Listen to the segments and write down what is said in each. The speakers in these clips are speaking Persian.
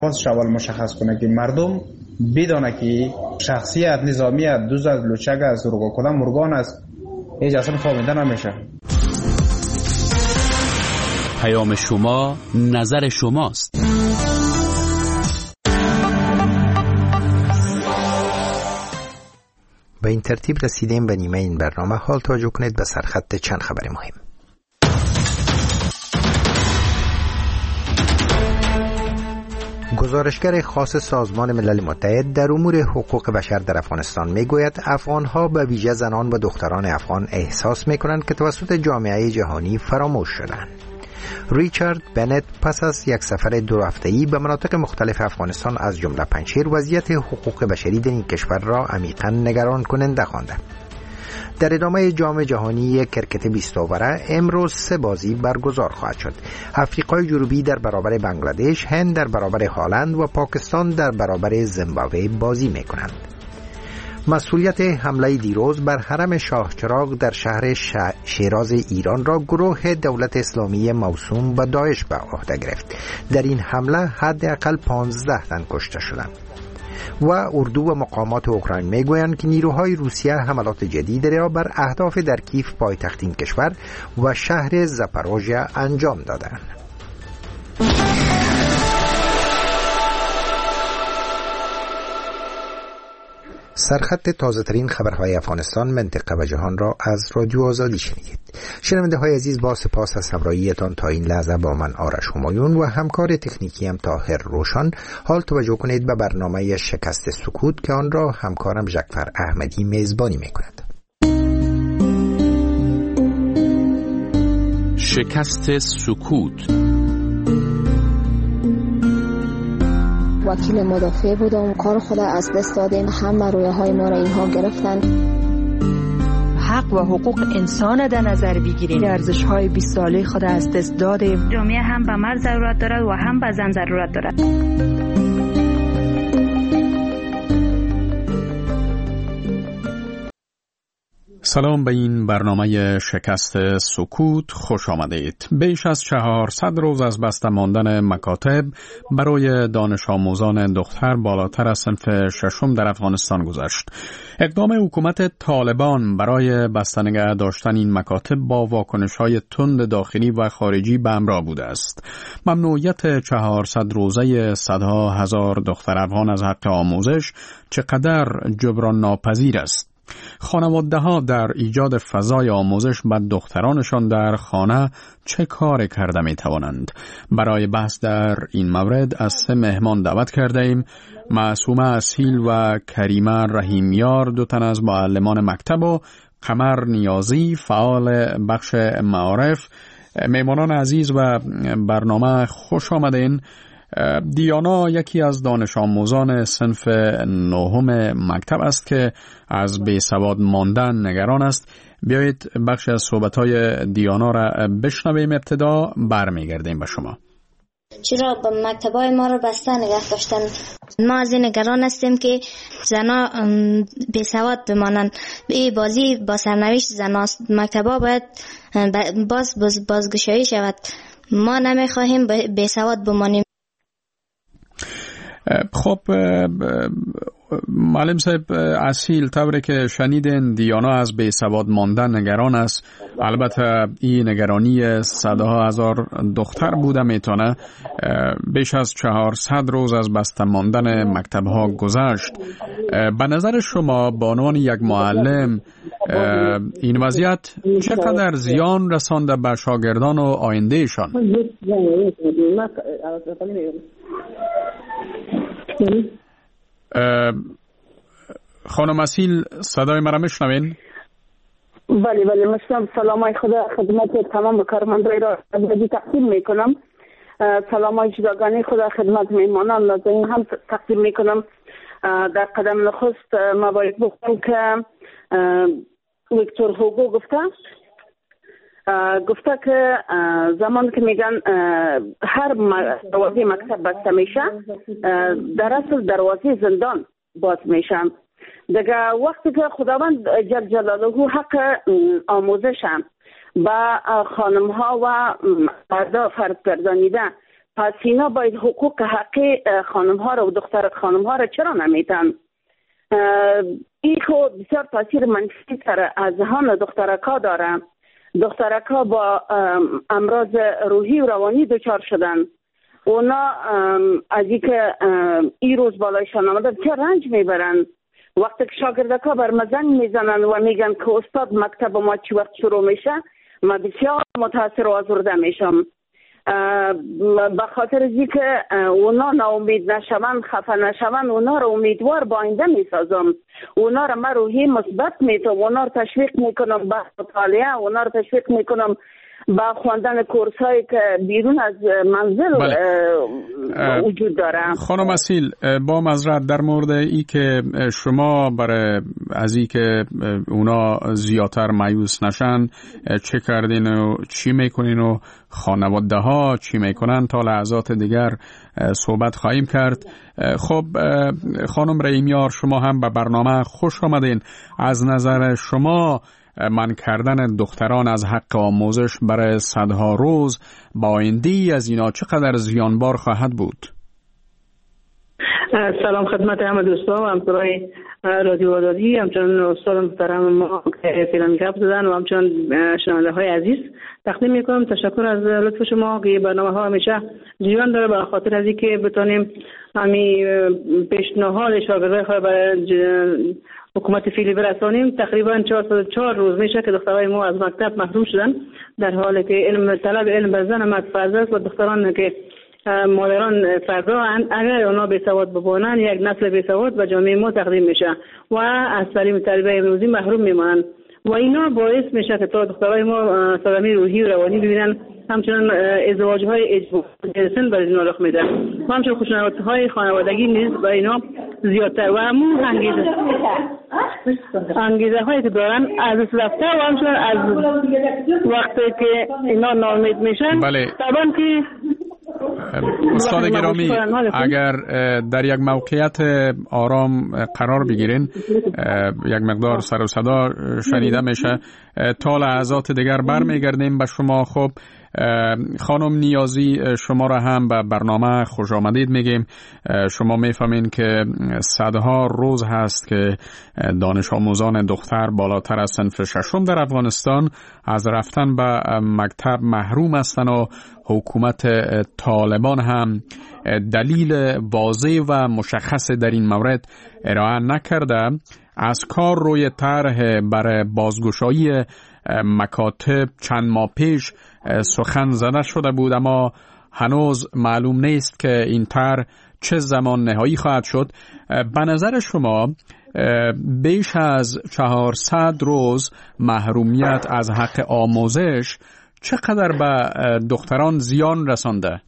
خواستش اول مشخص کنه که مردم بدانه که شخصیت نظامیت دوز از لوچک است دروغ کدام مرگان است هیچ اصلا فهمیده نمیشه. پیام شما نظر شماست. به این ترتیب رسیدیم به نیمه این برنامه. حال توجه کنید به سرخط چند خبر مهم. گزارشگر خاص سازمان ملل متحد در امور حقوق بشر در افغانستان میگوید افغانها به ویژه زنان و دختران افغان احساس میکنند که توسط جامعه جهانی فراموش شدند. ریچارد بنت پس از یک سفر 2 هفته‌ای به مناطق مختلف افغانستان از جمله پنجشیر وضعیت حقوق بشری در این کشور را عمیقاً نگران کننده خوانده. در ادامه جام جهانی کرکت 20 اووره امروز 3 بازی برگزار خواهد شد. آفریقای جنوبی در برابر بنگلادش، هند در برابر هلند و پاکستان در برابر زیمبابوه بازی می‌کنند. مسئولیت حمله دیروز بر حرم شاه چراغ در شهر شیراز ایران را گروه دولت اسلامی موسوم به داعش به عهده گرفت. در این حمله حداقل 15 تن کشته شدند. و اردو و مقامات اوکراین میگویند که نیروهای روسیه حملات جدید را بر اهداف در کیف پایتخت این کشور و شهر زاپاروژیا انجام دادند. سرخط تازه ترین خبرهای افغانستان، منطقه و جهان را از رادیو آزادی شنیدید. شنونده های عزیز، با سپاس از همراهیتان تا این لحظه با من آرش همایون و همکار تکنیکی هم طاهر روشن. حال توجه کنید به برنامه شکست سکوت که آن را همکارم جعفر احمدی میزبانی میکند. شکست سکوت. وکیل مدافع بودم، کار خود از دست دادیم، همه رویاهای ما را اینها گرفتن. حق و حقوق انسان در نظر بگیریم، ارزش‌های 20 ساله خود از دست دادیم. جامعه هم به مرد ضرورت دارد و هم به زن ضرورت دارد. سلام به این برنامه شکست سکوت خوش آمدید. بیش از 400 روز از بسته ماندن مکاتب برای دانش آموزان دختر بالاتر از صنف 6 در افغانستان گذشت. اقدام حکومت طالبان برای بسته نگه داشتن این مکاتب با واکنش‌های تند داخلی و خارجی به همراه بوده است. ممنوعیت 400 روزه صدها هزار دختر افغان از حق آموزش چقدر جبران ناپذیر است. خانواده‌ها در ایجاد فضای آموزش به دخترانشان در خانه چه کار کرده می توانند؟ برای بحث در این مورد از 3 مهمان دعوت کرده ایم. معصومه اصیل و کریمه رحیمیار، 2 تن از معلمان مکتب، و قمر نیازی، فعال بخش معارف. مهمانان عزیز و برنامه خوش آمدین. دیانا یکی از دانش آموزان صنف 9 مکتب است که از بیسواد ماندن نگران است. بیایید بخش از صحبت‌های دیانا را بشنویم. ابتدا برمیگردیم به شما. چرا به مکتب‌های ما رو بسته نگه داشتن؟ ما از این نگران هستیم که زنا بیسواد بمانند. این بازی با سرنوشت زناست. مکتب‌ها باید بازگشایی شود. ما نمیخواهیم بیسواد بمانیم. خب معلم صاحب اصیل، طوری که شنیدین دیانا از بیسواد ماندن نگران است. البته این نگرانی صدها هزار دختر بوده میتونه. بیش از 400 روز از بسته ماندن مکتب ها گذشت. به نظر شما به عنوان یک معلم این وضعیت چقدر زیان رسانده به شاگردان و آیندهشان؟ خانم اصیل، صدای مرا میشنوین؟ بله میشنوم. سلامای خدا خدمت تمام کارمندان را تقدیم میکنم. سلامای جداگانه خدا خدمت میهمانان نازنین هم تقدیم میکنم. در قدم نخست ما باید بگم که ویکتور هوگو گفته که زمان که میگن هر دروازه مکتب بسته میشه، در اصل دروازه زندان باز میشه. دیگه وقتی که خداوند جل جلاله حق آموزش با خانم ها و مردا فرض گردانیده، پس اینا باید حقوق حقی خانم ها رو و دختر خانم ها رو چرا نمیدن؟ این خود بسیار تاثیر منفی سر از ذهن دخترکا داره. دخترکا با امراض روحی و روانی دچار شدن. اونا از اینکه این روز بالایشان آمده چه رنج میبرن. وقتی که شاگردکا بر مزن میزنن و میگن که استاد مکتب ما چی وقت شروع میشه، ما بسیار متاثر و آزرده میشم. به خاطر از اینکه اونا ناامید نشون، خفه نشون، اونا رو امیدوار با آینده میسازم. اونا رو من روحی مثبت میتونم، اونا رو تشویق میکنم به مطالعه، اونا رو تشویق میکنم با خواندن کورس هایی که بیرون از منزل وجود داره. خانم اصیل، با معذرت در مورد ای که شما برای از ای که اونا زیادتر مایوس نشن چه کردین و چی میکنین و خانواده ها چی میکنن تا لحظات دیگر صحبت خواهیم کرد. خب خانم رحیمیار، شما هم به برنامه خوش آمدین. از نظر شما منع کردن دختران از حق آموزش برای صدها روز با آینده‌ای از اینا چقدر زیانبار خواهد بود؟ سلام خدمت همه دوستان و همکارای رادیو آزادی، همچنان استاد محترم ما که فعلا گپ زدن و همچنان شنونده های عزیز تقدیم میکنم. تشکر از لطف شما که برنامه ها همیشه جریان داره، به خاطر از اینکه بتونیم همین پیشنهاد شاگردای خود برای حکومت فعلی برسانیم. تقریبا 404 روز میشه که دخترای ما از مکتب محروم شدن، در حالی که طلب علم بر زن مرد فرض است و دختران که مادران فردا اگر اونا بیسواد ببانن یک نسل بیسواد به جامعه ما تقدیم میشه و از تعلیم تربیت امروزی محروم میمانن و اینا باعث میشه که تا دخترای ما صدمه روحی و روانی ببینن. همچنان ازدواج‌های اجباری برای اینا رخ میده و همچنان خشونت‌های خانوادگی نیز برای اینا زیادتر و همون انگیزه‌هایی که دارن از رفته و همچنان از وقتی که اینا ناامید میشن. بله. طبعا که استاد گرامی، اگر در یک موقعیت آرام قرار بگیرین، یک مقدار سر و صدا شنیده میشه، تا لحظات دیگر برمیگردیم به شما. خب خانم نیازی، شما را هم به برنامه خوش آمدید میگیم. شما میفهمین که صدها روز هست که دانش آموزان دختر بالاتر از صنف ششم در افغانستان از رفتن به مکتب محروم هستند و حکومت طالبان هم دلیل واضح و مشخص در این مورد ارائه نکرده. از کار روی طرح برای بازگشایی مکاتب چند ماه پیش سخن زده شده بود، اما هنوز معلوم نیست که این طرح چه زمان نهایی خواهد شد. به نظر شما بیش از 400 روز محرومیت از حق آموزش چقدر به دختران زیان رسانده؟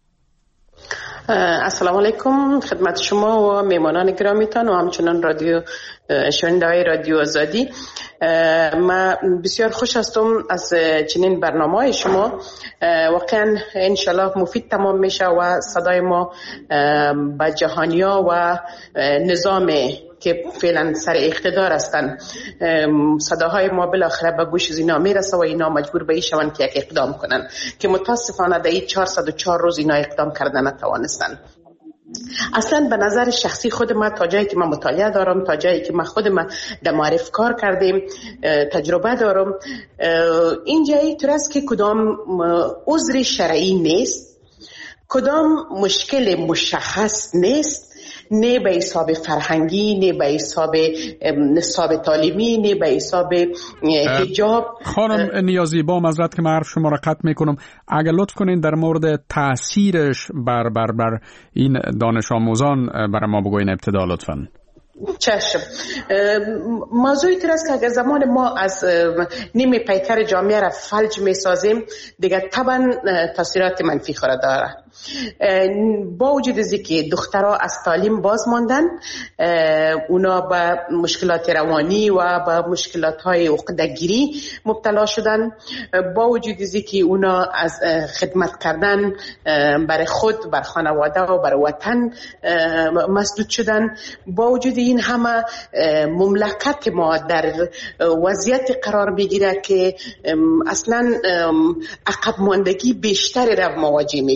السلام علیکم خدمت شما و میمانان گرامیتان و همچنان شنونده‌های رادیو آزادی. من بسیار خوش هستم از چنین برنامه‌های شما. واقعا انشالله مفید تمام میشه و صدای ما به جهانیا و نظام که فعلا سر اقتدار هستن، صداهای ما بالاخره به گوش اینا میرسه و اینا مجبور به این شون که یک اقدام کنن که متاسفانه در این 404 روز اینا اقدام کردن نتوانستن. اصلا به نظر شخصی خود من تا جایی که من مطالعه دارم، تا جایی که من خود من در معرف کار کردیم تجربه دارم، این جایی طور است که کدام عذر شرعی نیست، کدام مشکل مشخص نیست، نه به حساب فرهنگی، نه به حساب تعلیمی، نه به حساب حجاب. خانم نیازی، با معذرت که من حرف شما را قطع میکنم، اگر لطف کنین در مورد تاثیرش بر این دانش آموزان برای ما بگوین ابتدا لطفاً. چشم. موضوعی تر است که اگر زمان ما از نیمه پیکر جامعه را فلج می سازیم دیگر طبعا تاثیرات منفی خورده داره. با وجود از اینکه دخترها از تعلیم باز ماندن، اونا به مشکلات روانی و به مشکلات های عقده‌گیری مبتلا شدن، با وجود از اینکه اونا از خدمت کردن برای خود، بر خانواده و بر وطن مسدود شدن، با وجود این همه مملکت ما در وضعیت قرار میگیره که اصلا عقب ماندگی بیشتری را مواجه میشه.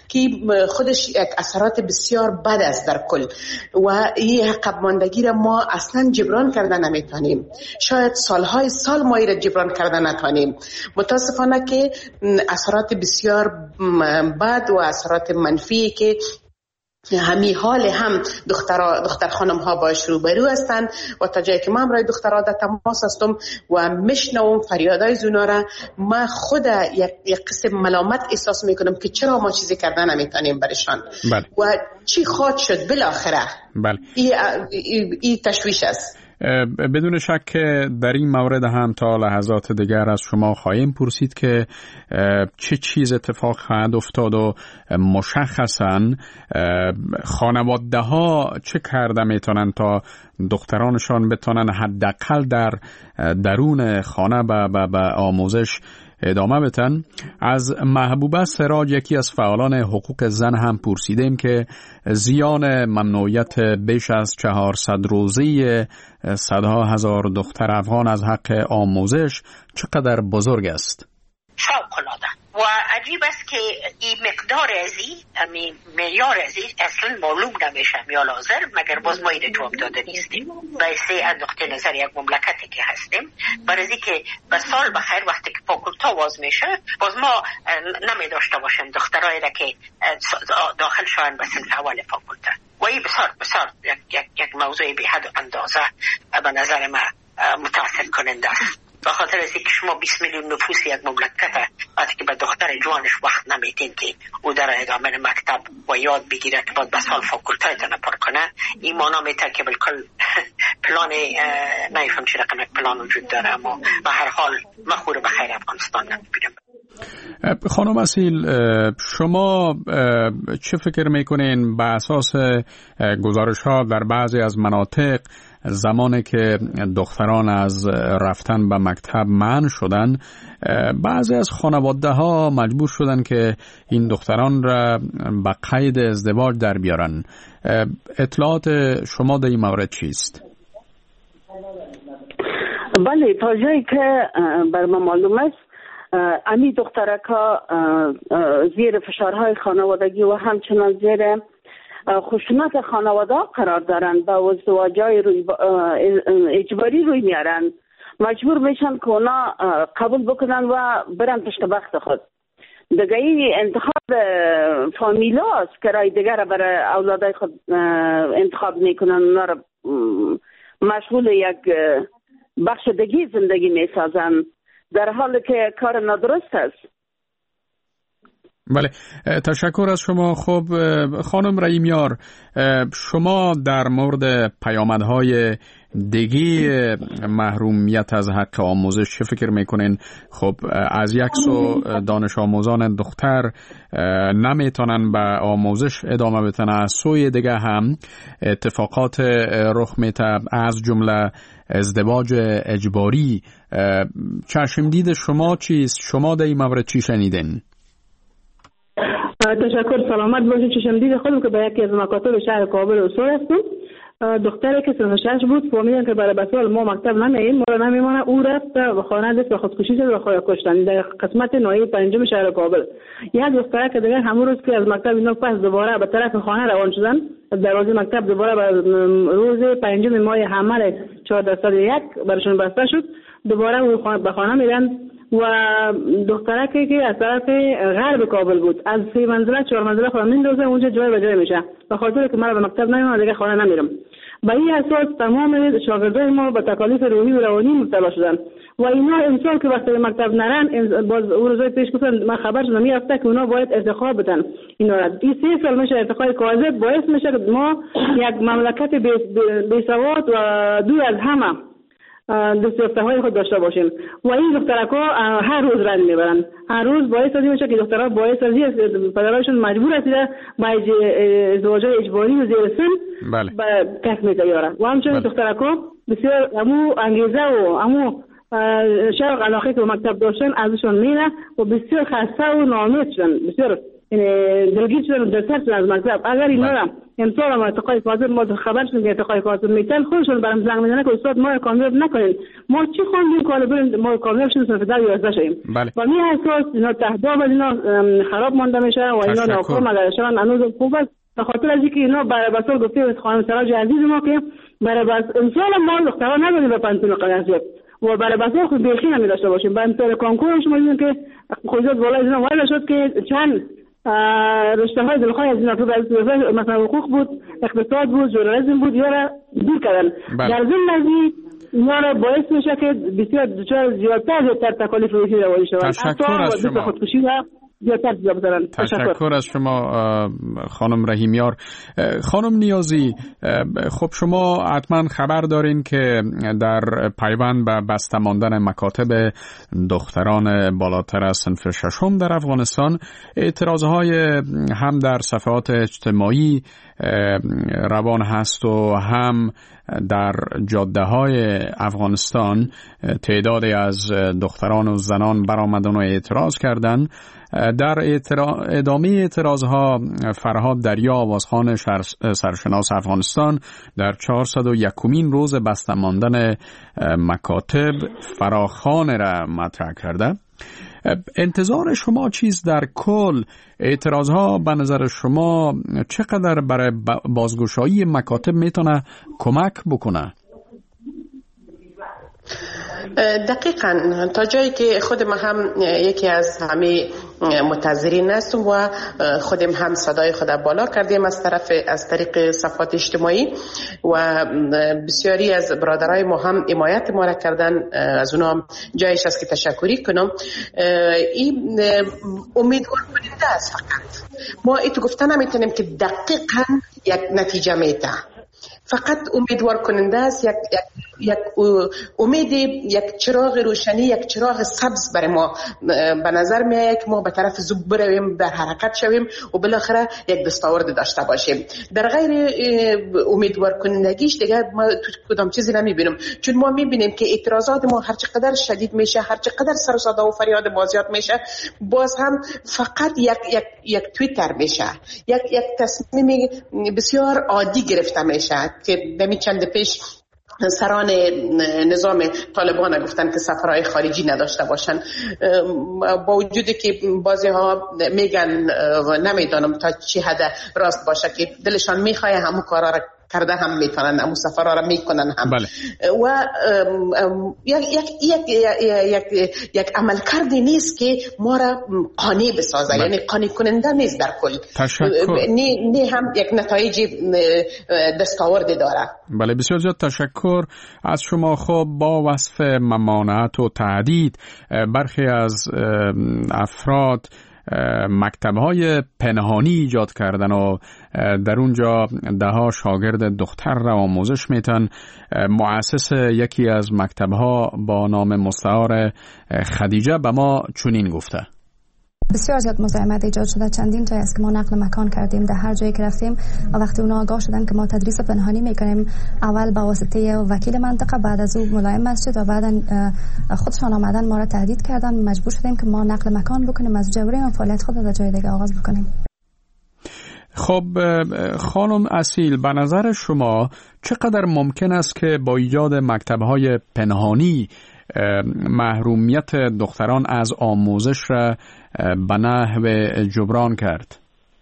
که خودش یک اثرات بسیار بد است در کل و این عقب ماندگی را ما اصلا جبران کرده نمیتونیم. شاید سالهای سال ما را جبران کرده نتونیم. متاسفانه که اثرات بسیار بد و اثرات منفی که همی حال هم دختر خانم ها باش روبرو هستند و تا جایی که من برای دخترها در تماس هستم و میشنوم فریادای زونا را، من خود یک قسم ملامت احساس میکنم که چرا ما چیزی کردن نمیتونیم برشان. بله. و چی خواهد شد بالاخره. بله. این تشویش است. بدون شک که در این مورد هم تا لحظات دیگر از شما خواهیم پرسید که چه چیز اتفاق خواهد افتاد و مشخصاً خانواده ها چه کرده میتونن تا دخترانشان بتونن حداقل در درون خانه به آموزش ادامه بدن. از محبوبه سراج، یکی از فعالان حقوق زن، هم پرسیدیم که زیان ممنوعیت بیش از 400 روزی صدها هزار دختر افغان از حق آموزش چقدر بزرگ است. فوق‌العاده و عجیب است که این مقدار ازی معیار ازی اصلا معلوم نمیشه یا لازم، مگر باز ما این جواب داده نیستیم. بایسته از نقطه نظر یک مملکتی که هستیم، برای که به سال بخیر وقتی که فاکولتا باز میشه باز ما نمی داشته باشیم دخترایی را که داخل شوند به صنف اول فاکولتا و این بسیار یک موضوع بی حد و اندازه به نظر ما متاثر کننده است. به خاطر از اینکه شما 20 میلیون نفوس یک مملکت وقتی که به دختر جوانش وقت نمیدین که او در ادامه مکتب و یاد بگیره که باید به سال فاکولتای دانه پر کنه، این مانا میتر که بالکل پلان نمیفهم چی رقم پلان وجود داره. اما به هر حال مخور به خیر افغانستان نمیبینم. خانم اصیل، شما چه فکر میکنین به اساس گزارش ها در بعضی از مناطق زمانی که دختران از رفتن به مکتب منع شدن، بعضی از خانواده ها مجبور شدن که این دختران را به قید ازدواج در بیارن. اطلاعات شما در این مورد چیست؟ بله، تا جایی که بر ما معلوم است امی دخترکا زیر فشارهای خانوادگی و همچنان زیر خشونت خانواده قرار دارند و ازدواجای اجباری روی میارند. مجبور میشن که اونا قبول بکنن و برن پشت بخت خود. دیگه این انتخاب فامیلا است که رای دیگر برای اولادای خود انتخاب میکنن، اونا را مشغول یک بخش دیگه زندگی میسازن، در حالی که کار نادرست است. بله، تشکر از شما. خب خانم رحیمیار، شما در مورد پیامدهای دیگه محرومیت از حق آموزش چه فکر میکنین؟ خب از یک سو دانش آموزان دختر نمیتونن به آموزش ادامه بدن، از سوی دیگه هم اتفاقات رخ میده از جمله ازدواج اجباری. چشمدید شما چیست؟ شما در این مورد چی شنیدین؟ تشکر، سلامت باشید. چشمدید خودم که به یکی از مکاتب شهر کابل اصول هستم. دختری که سن 6 بود فهمیدن که برای بسال ما مکتب نمیاییم، ما را نمیمانه، او رفت و خانه دست به خودکشی شد و خود کشتن در قسمت ناحیه 5 شهر کابل. یک دختر که دیگه همون روز که از مکتب اینا پس دوباره به طرف خانه روان شدن، از دروازه مکتب دوباره به روز 5 ماه حمل 1401 برشون بسته شد. دوباره او به خانه میرن و دخترکی که از طرف غرب کابل بود از 3 منزله 4 منزله خود میندازه اونجا جای به جای میشه، به خاطر که من به مکتب نمیام دیگه خانه نمیرم. به این اساس تمام شاگردای ما به تکالیف روحی و روانی مبتلا شدن و اینا امسال که وقتی به مکتب نرن، باز اون روزای پیش گفتن من خبر شدم میافته که اونا باید ارتقا بدن. اینا را این 3 سال میشه ارتقای کاذب باعث میشه که ما یک مملکت بی سواد و دور از همه دستیافته‌های خود داشته باشیم و این دخترها هر روز رنج میبرن. هر روز باعث میشه که دخترها باعث از پدرایشون مجبور هستند با ازدواج اجباری و زیر سن به کسب می‌گیرن و همچنین دخترها بسیار همو انگیزه و همو شوق علاقه که به مکتب داشتن ازشون میره و بسیار خسته و ناامید شدن، بسیار دلگیر شدن و دلسرد شدن از مکتب. اگر اینا را امسال هم ارتقای کاذب ما خبر شدیم که ارتقای کاذب میتن، خودشون برام زنگ میزنن که استاد ما کامیاب نکنین. ما چی خواندیم که بریم ما کامیاب شدیم صرف 11 شدیم. و می اساس اینا تهداب و اینا خراب مانده میشه و اینا ناکام اگر شون هنوز خوب است. به خاطر از اینکه اینا برای بسال گفته خانم سراج عزیز ما که برای بس امسال ما دختران نداریم به پنتون قدرت و برای بسال خود بیخی نمی داشته باشیم. به امسال کنکور شما دیدین که خودت بالای اینا وارد شد که چند رشته های دلخواه از اینا مثلا حقوق بود، اقتصاد بود، ژورنالیسم بود، یا را دور کردن. در ضمن از اینا را باعث میشه که بسیار دچار زیادتر تکالیف روحی روانی شوند. تشکر از شما. تشکر از شما خانم رحیمیار. خانم نیازی، خب شما حتما خبر دارین که در پیوند به بسته ماندن مکاتب دختران بالاتر از صنف ششم در افغانستان اعتراضهای هم در صفحات اجتماعی روان هست و هم در جاده های افغانستان تعدادی از دختران و زنان برآمدن و اعتراض کردند. در ادامه اعتراضها فرهاد دریا آوازخوان سرشناس افغانستان در 401مین روز بسته ماندن مکاتب فراخوان را مطرح کرده. انتظار شما چیز در کل اعتراضها به نظر شما چقدر برای بازگشایی مکاتب میتونه کمک بکنه؟ دقیقاً تا جایی که خود ما هم یکی از همه منتظرین هستم و خودم هم صدای خود بالا کردیم از طریق صفحات اجتماعی و بسیاری از برادرای ما هم حمایت ما را کردن. از اونها جایش است که تشکری کنم. این امیدوار کننده است. فقط ما ایتو گفتن نمیتونیم که دقیقاً یک نتیجه میده، فقط امیدوار کننده است. یک امید، یک چراغ روشنی، یک چراغ سبز برای ما به نظر میاد که ما به طرف زوب برویم، در حرکت شویم و بالاخره یک دستاورد داشته باشیم. در غیر امیدوار کنندگیش دیگه ما کدام چیزی نمیبینیم، چون ما میبینیم که اعتراضات ما هر چقدر شدید میشه، هر چقدر سر و صدا و فریاد ما زیاد میشه، باز هم فقط یک توییتر میشه، یک تصمیم بسیار عادی گرفته میشه که دمی چند پیش سران نظام طالبان گفتن که سفرهای خارجی نداشته باشن، با وجودی که بعضی ها میگن و نمیدانم تا چی حد راست باشه که دلشان میخواه همون کارا را کرده هم میتونن، همون سفرها را میکنن هم. بله. و یک عمل کردی نیست که ما را قانع بسازه. بله. یعنی قانع کننده نیست در کل. نه هم یک نتایج دستاوردی داره. بله، بسیار زیاد تشکر از شما. خب با وصف ممانعت و تهدید برخی از افراد مکتب‌های پنهانی ایجاد کردن و در اونجا ده‌ها شاگرد دختر را آموزش میتن. مؤسس یکی از مکتب‌ها با نام مستعار خدیجه به ما چنین گفته: بسیار زیاد مزاحمت ایجاد شده. چندین جای است که ما نقل مکان کردیم در هر جایی که رفتیم و وقتی اونا آگاه شدن که ما تدریس پنهانی میکنیم، اول با واسطه وکیل منطقه، بعد از او ملایم مسجد و بعدا خودشان آمدن ما را تهدید کردن. مجبور شدیم که ما نقل مکان بکنیم از جبری و فعالیت خود در جای دیگه آغاز بکنیم. خب خانم اصیل، به نظر شما چقدر ممکن است که با ایجاد مکتب‌های پنهانی محرومیت دختران از آموزش را به نحو جبران کرد؟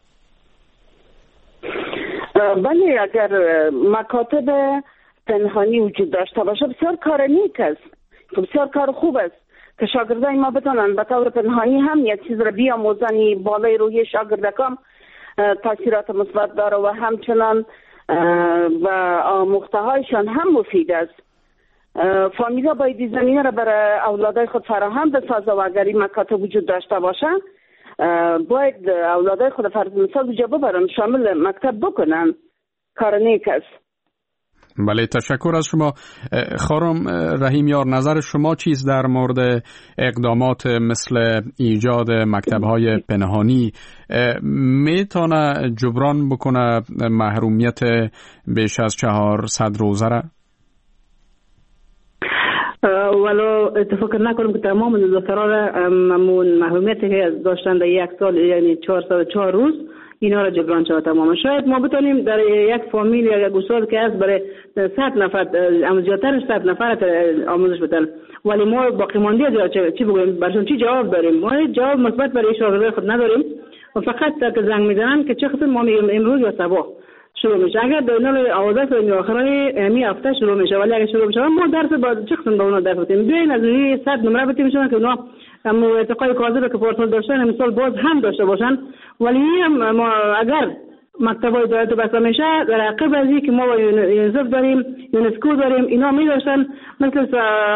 بله، اگر مکاتب پنهانی وجود داشته باشه بسیار کار نیک است، بسیار کار خوب است که شاگردای ما بتونن به طور پنهانی هم یک چیز را بیاموزن. بالای روحی شاگردکان تاثیرات مثبت داره و همچنان و آموخته‌هایشان هم مفید است. فامیلا باید زمینه را برای اولادای خود فراهم بسازه و اگر این مکاتب وجود داشته باشن باید اولادای خود فرض مثال جا ببرن، شامل مکتب بکنن. کار نیک است. بله، تشکر از شما. خانم رحیمیار، نظر شما چیست در مورد اقدامات مثل ایجاد مکتب‌های پنهانی؟ میتونه جبران بکنه محرومیت بیش از 400 روزه را؟ ولو اتفاق نکنم که تمام دختران محرومیتی که داشتن در یک سال، یعنی 404 روز اینا را جبران شود تماما. شاید ما بتونیم در یک فامیل یا یک استاد که هست برای 100 نفر زیادتر 100 نفر آموزش بدن، ولی ما باقی مانده چی بگویم برشون چی جواب داریم؟ ما جواب مثبت برای شاگردای خود نداریم و فقط که زنگ میزنن که چه خاطر ما میگیم امروز یا صبح شروع میشه. اگر در نال آوازه تا آخرای می هفته شروع میشه، ولی اگر شروع بشه ما درس با چه قسم به اونا درس بدیم؟ بیاین از روی 100 نمره بدیم که اونا ارتقای کاذب که پارسال داشتن مثال باز هم داشته باشن، ولی ما اگر مکتبای دولت بسته میشه در عقب از اینکه ما یونیسف داریم، یونسکو داریم، اینا می داشتن مثل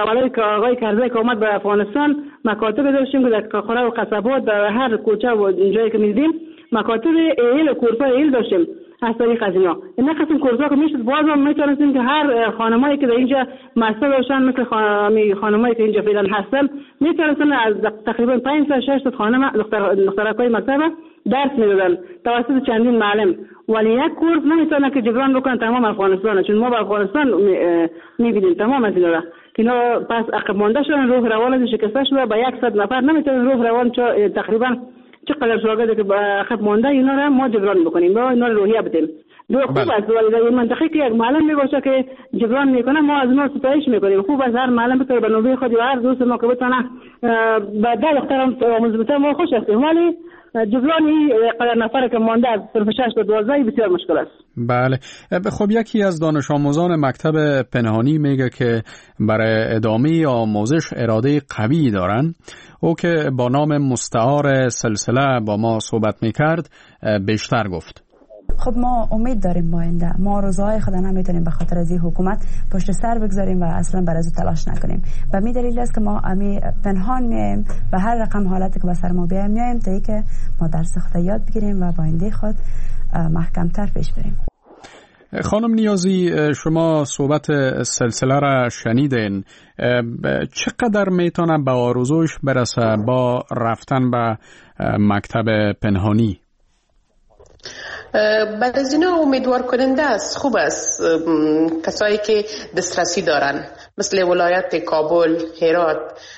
آقای کرزی که آمد به افغانستان مکاتب داشتیم که در کاخوره و قصبات در هر کوچه و جایی که میدیم مکاتب ایل و کورسای ایل داشتیم. از طریق از این قسم کورس‌ها که میشد باز هم میتونستیم که هر خانمایی که در اینجا مستر داشتن مثل خانمایی که اینجا فعلا هستن میتونستن از تقریبا 5 تا 6 تا خانم دخترکای مکتب درس میدادن توسط چندین معلم، ولی یک کورس نمیتونه که جبران بکنن تمام افغانستان، چون ما به افغانستان میبینیم تمام از اینا که اینا پس عقب مانده شدن، روح روان شکسته شده، با 100 نفر نمیتونه روح روان تقریبا چقدر شاگردی که عقب مانده اینا را ما جبران بکنیم، ما اینا روحیه بدیم. خوب است، ولی در این منطقه که یک معلم میباشه که جبران میکنه ما از اونها ستایش میکنیم. خوب است هر معلم بتونه به نوبه خود یا هر دوست ما که بتونه به 10 دختر آموزش بده ما خوش هستیم، ولی جبرانی قدر نفر که مانده از صرف 6 تا 12 بسیار مشکل است. بله. خب یکی از دانش آموزان مکتب پنهانی میگه که برای ادامه آموزش اراده قوی دارن. او که با نام مستعار سلسله با ما صحبت میکرد بیشتر گفت. خب ما امید داریم با آینده، ما روزهای خود نمیتونیم به خاطر از این حکومت پشت سر بگذاریم و اصلا برای از تلاش نکنیم. و می دلیل است که ما پنهان میایم و هر رقم حالتی که به سر ما بیایم میایم تا اینکه ما درس خود یاد بگیریم و با آینده خود محکمتر پیش بریم. خانم نیازی، شما صحبت سلسله را شنیدین، چقدر میتونه به آرزوش برسه با رفتن به مکتب پنهانی؟ بعد از اینا امیدوار کننده است، خوب است. کسایی که دسترسی دارن مثل ولایت کابل، هرات،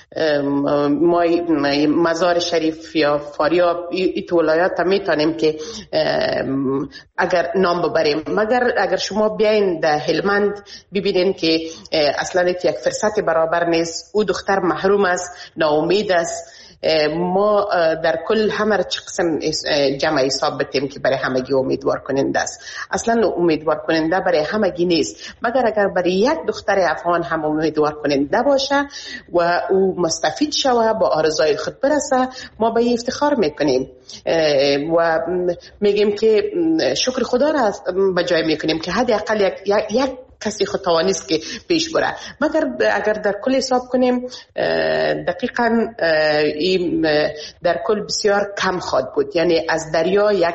مزار شریف یا فاریاب، این ولایات هم میتونیم که اگر نام ببریم، مگر اگر شما بیاین در هلمند ببینین که اصلا یک فرصت برابر نیست، او دختر محروم است، ناامید است. ما در کل همه چه قسم جمع حساب بتیم که برای همگی امیدوار کننده است. اصلا امیدوار کننده برای همگی نیست، مگر اگر برای یک دختر افغان هم امیدوار کننده باشه و او مستفید شوه، با آرزوی خود برسه، ما به افتخار میکنیم و میگیم که شکر خدا را به جای میکنیم که حداقل یک کسی خود توانست که پیش بره. مگر اگر در کل حساب کنیم دقیقاً این در کل بسیار کم خواهد بود، یعنی از دریا یک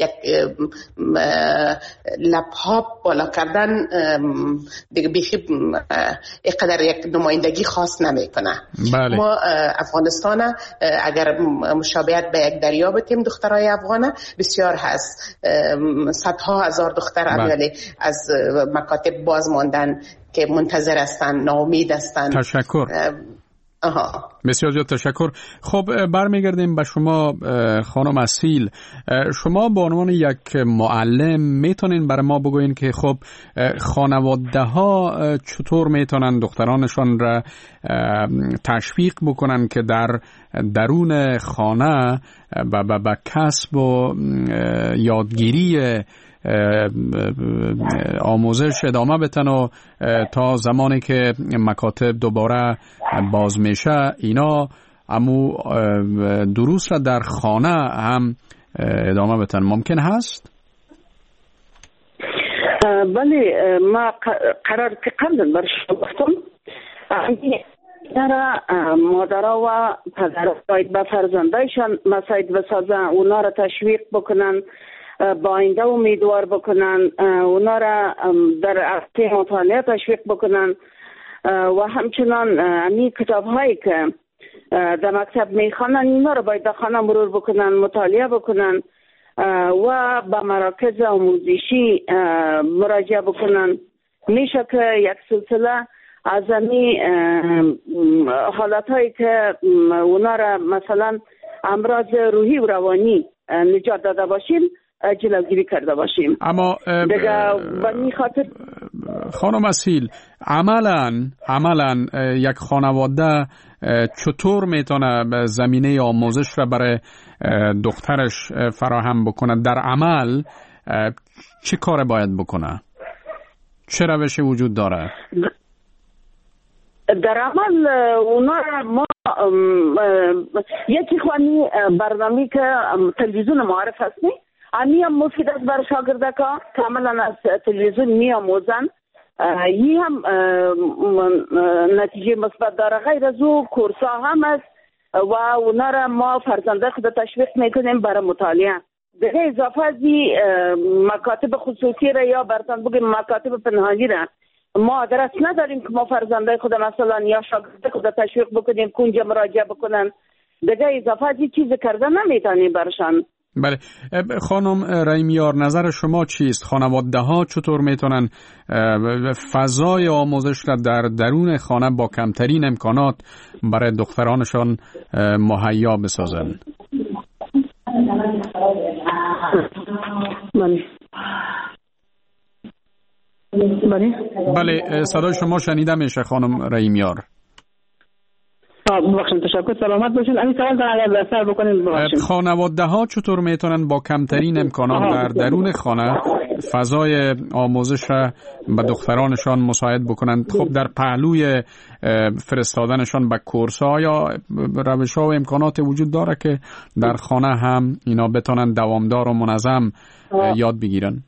لبها بالا کردن دیگه بیخی اینقدر یک نمایندگی خاص نمیکنه. بله. ما افغانستان اگر مشابهت به یک دریا بتیم دخترای افغان بسیار هست، صدها هزار دختر امیالی از مکاتب باز ماندن که منتظر هستن، ناامید هستن. تشکر. بسیار زیاد تشکر. خب برمیگردیم به شما خانم اصیل. شما به عنوان یک معلم میتونین برای ما بگوین که خب خانواده ها چطور میتونن دخترانشان را تشویق بکنن که در درون خانه به کسب و یادگیری آموزش ادامه بدن و تا زمانی که مکاتب دوباره باز میشه اینا امو دروس را در خانه هم ادامه بدن ممکن هست؟ بله، ما قرار که قبل برش گفتم مادرها و پدرها باید به فرزندایشان مساعد بسازن، اونا را تشویق بکنن، با آینده امیدوار بکنن، اونا را در عرصه مطالعه تشویق بکنن و همچنان امی کتاب هایی که در مکتب میخوانن اینا را باید در خانه مرور بکنن، مطالعه بکنن و به مراکز آموزشی مراجعه بکنن. میشه که یک سلسله از امی حالت هایی که اونا را مثلا امراض روحی و روانی نجات داده باشیم جلوگیری کرده باشیم. اما دیگه به این خاطر خانم اصیل، عملا یک خانواده چطور میتونه زمینه آموزش را برای دخترش فراهم بکنه؟ در عمل چه کار باید بکنه؟ چه روشی وجود داره؟ در عمل اونا ما یکی خوانی برنامه که تلویزیون معرف هستیم امی هم مفید است برای شاگرده که کاملا از تلویزیون می آموزن. این هم نتیجه مثبت داره. غیر از او کورس ها هم است و اونا را ما فرزنده خود تشویق میکنیم برای مطالعه. دیگه اضافه از مکاتب خصوصی را یا برتن بگیم مکاتب پنهانی را ما درست نداریم که ما فرزنده خود مثلا یا شاگرده خود تشویق بکنیم که اونجا مراجعه بکنن. دیگه اضافه از چیز کرده نمیتونیم برشان. بله خانم رحیمیار، نظر شما چیست؟ خانواده ها چطور میتونن فضای آموزش را در درون خانه با کمترین امکانات برای دخترانشان مهیا بسازن؟ بله صدای شما شنیده میشه خانم رحیمیار. ببخشید تشکر، سلامت باشین. این سوال در اگر بسر بکنید ببخشید. خانواده ها چطور میتونن با کمترین امکانات در درون خانه فضای آموزش را به دخترانشان مساعد بکنند؟ خب در پهلوی فرستادنشان به کورس ها یا روش ها و امکانات وجود داره که در خانه هم اینا بتونن دوامدار و منظم یاد بگیرن.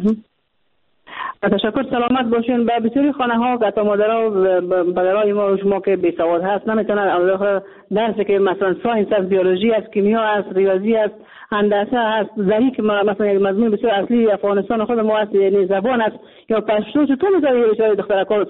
تشکر، سلامت باشین. به بسیاری خانه ها قطع مادرها برای ما و شما که بی سواد هست نمیتونن درسی که مثلا ساینس است، بیولوژی است، کیمیا است، ریاضی است، هندسه است، زری که مثلا یک مضمون بسیار اصلی افغانستان خود ما است، یعنی زبان است یا پشتو، چطور میذاری دخترکا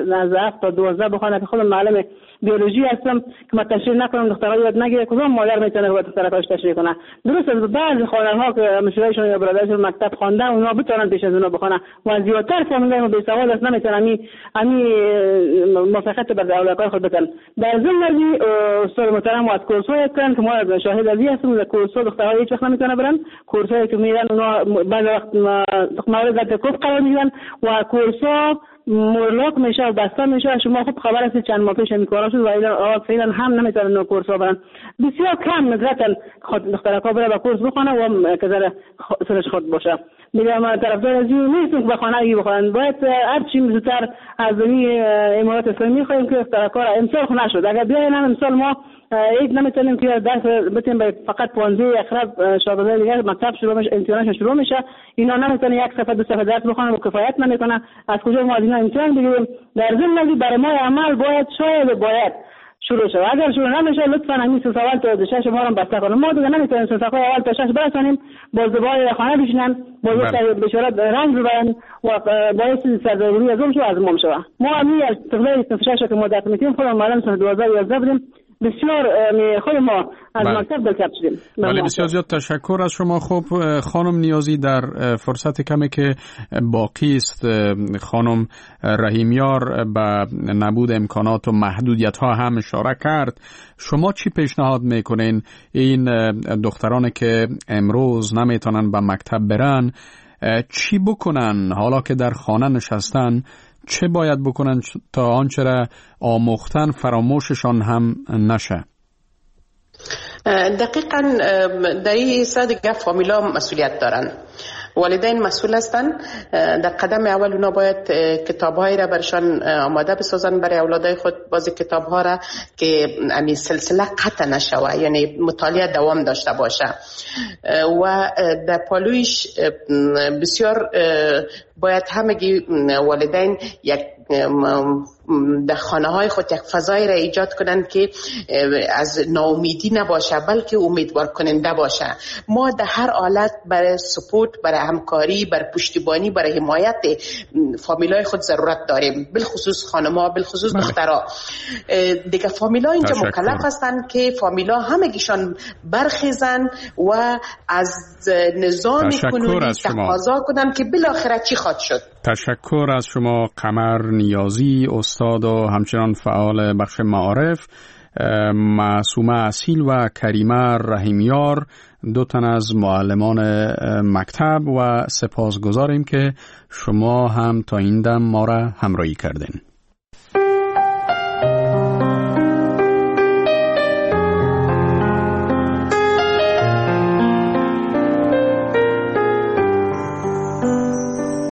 7 تا 12 بخونه که خودم معلم بیولوژی هستم که ما تشریح نکنم دخترها یاد نگیره، کدام مادر میتونه با دخترکاش تشریح کنه؟ درست است بعضی خانه‌ها که مشورهشون یا برادرشون مکتب خوانده اونا بتونن پیش از اونا بخونه و زیادتر فامیلای ما بی سواد است نمیتونن امی موافقت بر اولادای خود بدن. در ضمن از استاد محترم از کورس‌های کردن که ما شاهد ازی هستیم، در کورس‌ها دخترها هیچ وقت نمیتونن برن. کورس‌هایی که میرن اونا بعد وقت مورد کوف قرار میگیرن و کورس‌ها ملاق میشه و بسته میشه. شما خب خبر هستید چند ماه پیش میکارا شد و فعلا هم نمیتونن نو کورس برن. بسیار کم نگرتن خود دخترکا بره با کورس بخونه و کذا سرش خود باشه. دیگه ما طرفدار از این نیستیم که بخونه بخونن. باید هر چی زودتر از این امارات اسلامی خواهیم که دخترکا را امسال خونه شد. اگر بیاین امسال ما هیچ نمیتونیم که درس بتیم فقط 15 اخراب شاگردای دیگه مکتب شروع میشه، امتحانش شروع میشه، اینا نمیتونه یک صفحه دو صفحه درس بخونن و کفایت نمیکنه. از کجا ما از اینا امتحان بگیریم؟ در ضمن برای ما عمل باید شروع شد. اگر شروع نمیشه لطفا همین سوال تا 6 ما رو بسته کنیم. ما دیگه نمیتونیم سوال اول تا 6 برسونیم، باز دوباره خانه بشینن، باز بشارت رنگ ببرن و باعث سرزنی از اون شو از ما میشه. ما همین از تقریبا 6 که ما در میتیم خودمون معلم سال 2011 بودیم، بسیار خود ما از مکتب دلکپ شدیم. بله بسیار زیاد تشکر از شما. خب خانم نیازی، در فرصت کمی که باقی است خانم رحیمیار به نبود امکانات و محدودیت ها هم اشاره کرد. شما چی پیشنهاد میکنین این دخترانی که امروز نمیتونن به مکتب برن چی بکنن حالا که در خانه نشستن؟ چه باید بکنن تا آنچه را آموختن فراموششان هم نشه؟ دقیقاً در این سر دیگه فامیلا مسئولیت دارن. والدین مسئول هستن. در قدم اول اونا باید کتاب‌هایی را برشان آماده بسازن برای اولادای خود، بعضی کتاب‌ها را که همین سلسله قطع نشوه، یعنی مطالعه دوام داشته باشه و در پالویش بسیار باید همگی والدین یک در خانه های خود یک فضایی را ایجاد کنند که از ناامیدی نباشه بلکه امیدوار کننده باشه. ما در هر حالت برای سپورت، برای همکاری، برای پشتیبانی، برای حمایت فامیلای خود ضرورت داریم، بالخصوص خانم‌ها، بالخصوص دخترها. دیگه فامیلا اینجا مکلف هستند که فامیلا همگیشان برخیزن و از نظام کنونی تقاضا کنند که بالاخره چی خواهد شد. تشکر از شما قمر نیازی، استاد و همچنان فعال بخش معارف، معصومه اصیل و کریمه رحیمیار دو تن از معلمان مکتب و سپاسگزاریم که شما هم تا این دم ما را همراهی کردین.